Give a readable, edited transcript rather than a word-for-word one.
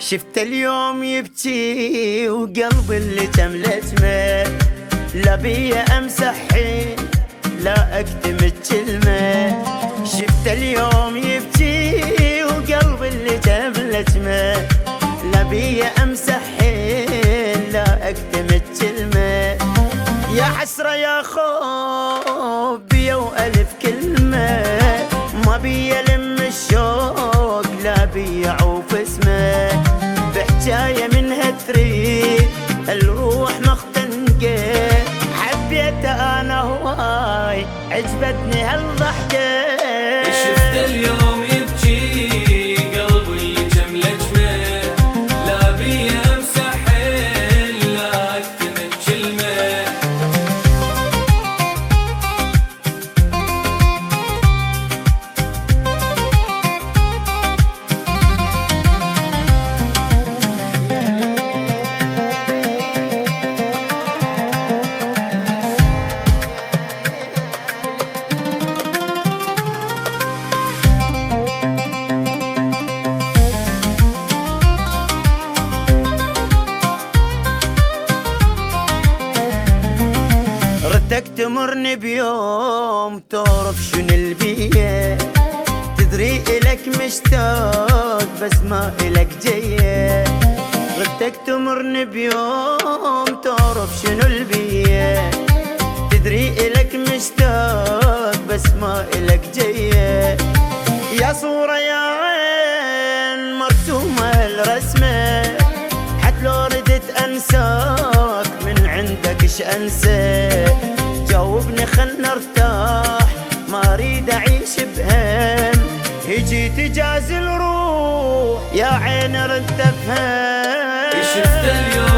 شفت اليوم يبكي وقلبي اللي تملتمه، لا بيا امسح حين لا اكتم الكلمه. شفت اليوم يبكي وقلبي اللي تملتمه، لا بيا امسح حين لا اكتم الكلمه. يا حسره يا خوف بيا والف كلمه، ما بيا لم الشوق لا بيا عوف اسمه. بحجايه منها تريد الروح مختنقه، حبيته انا هواي عجبتني هالضحكه. شفت اليوم يبكي قلبي اللي جملتمه، لا بيا امسح الا اكتم الكلمه. ردك تمرني بيوم تعرف شنو البيه، تدري إلك مشتاق بس ما إلك جيه. ردك تمرني بيوم تعرف شنو البيه، تدري إلك مشتاق بس ما إلك جيه. يا صورة يا عين مرسومة الرسمة، حتى لو ردت أنساك من عندك ايش أنسى. جاوبني خلنا ارتاح ما اريد اعيش بهم، يجي تجازي الروح يا عين رد افهم. شفت اليوم